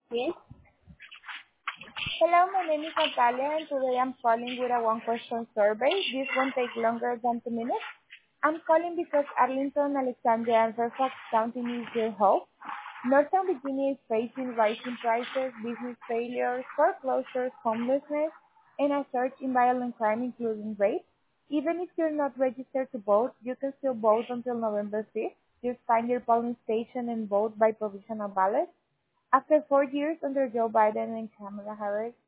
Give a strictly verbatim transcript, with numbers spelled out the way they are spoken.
Yes. Hello, my name is Natalia, and today I'm calling with a one-question survey. This won't take longer than two minutes. I'm calling because Arlington, Alexandria, and Fairfax County needs your help. Northern Virginia is facing rising prices, business failures, foreclosures, homelessness, and a surge in violent crime, including rape. Even if you're not registered to vote, you can still vote until November fifth. Just find your polling station and vote by provisional ballot. After four years under Joe Biden and Kamala Harris,